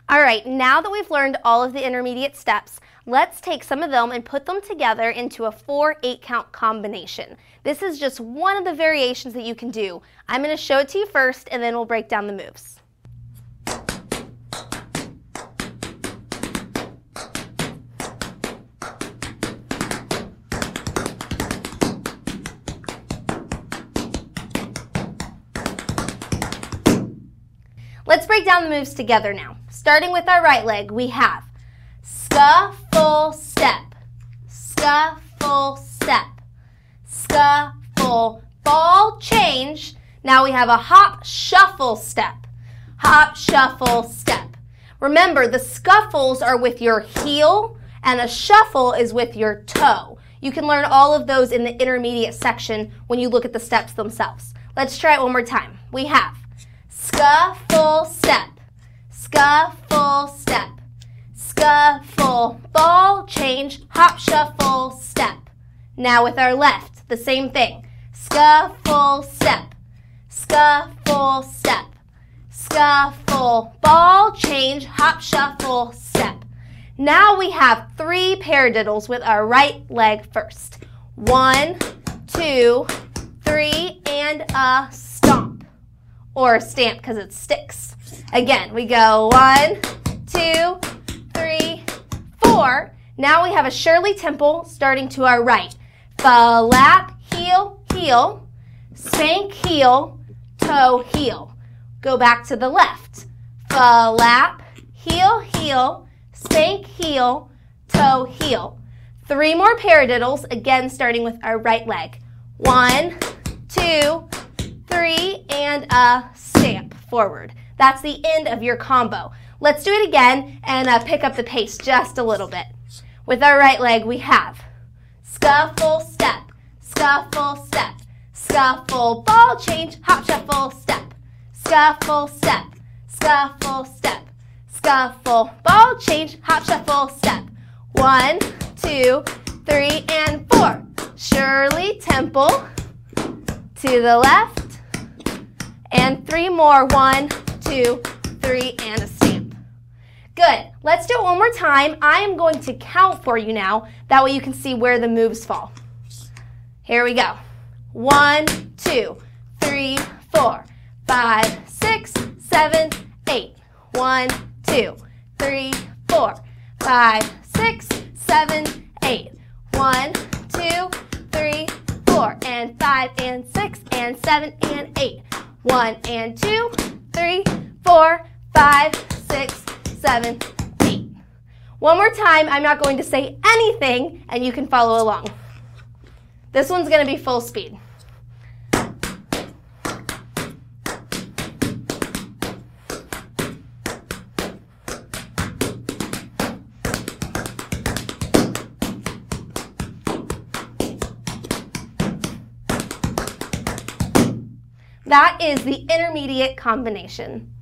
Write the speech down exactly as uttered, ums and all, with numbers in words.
All right, now that we've learned all of the intermediate steps, let's take some of them and put them together into a four eight count combination. This is just one of the variations that you can do. I'm going to show it to you first, and then we'll break down the moves. Let's break down the moves together now. Starting with our right leg, we have scuffle step, scuffle step, scuffle, ball change. Now we have a hop shuffle step, hop shuffle step. Remember, the scuffles are with your heel and a shuffle is with your toe. You can learn all of those in the intermediate section when you look at the steps themselves. Let's try it one more time. We have scuffle step, scuffle step, scuffle, ball change, hop shuffle step. Now with our left, the same thing. Scuffle step, scuffle step, scuffle, ball change, hop shuffle step. Now we have three paradiddles with our right leg first. One, two, three, and a stomp. Or a stamp because it sticks. Again, we go one, two, three, four. Now we have a Shirley Temple starting to our right. Flap, heel, heel, spank, heel, toe, heel. Go back to the left. Flap, heel, heel, spank, heel, toe, heel. Three more paradiddles, again starting with our right leg. One, two, three, and a stamp forward. That's the end of your combo. Let's do it again and uh, pick up the pace just a little bit. With our right leg, we have scuffle, step, scuffle, step, scuffle, ball change, hop, shuffle, step, scuffle, step, scuffle, step, scuffle, ball change, hop, shuffle, step. One, two, three, and four. Shirley Temple to the left. And three more. One, two, three, and a stamp. Good. Let's do it one more time. I am going to count for you now. That way you can see where the moves fall. Here we go. One, two, three, four, five, six, seven, eight. One, two, three, four, five, six, seven, eight. One, two, three, four, and five, and six, and seven, and eight. One and two, three, four, five, six, seven, eight. One more time, I'm not going to say anything, and you can follow along. This one's going to be full speed. That is the intermediate combination.